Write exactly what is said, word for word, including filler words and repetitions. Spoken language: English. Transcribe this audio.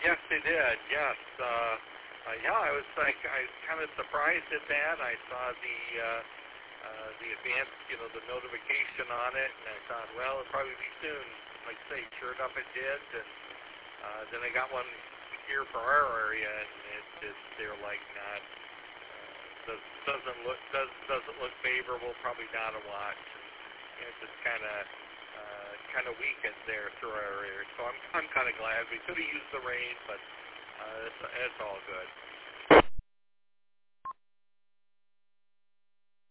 Yes, they did. Yes. Uh, uh, yeah, I was like, I was kind of surprised at that. I saw the uh, uh, the advance, you know, the notification on it, and I thought, well, it'll probably be soon. Like I say, sure enough, it did. And uh, then I got one here for our area, and it just they're like not uh, does, doesn't look does doesn't look favorable. Probably not a watch. And it just kind of. Uh, kind of weakened there through our area, so I'm I'm kind of glad we could have used the rain, but uh, it's, it's all good.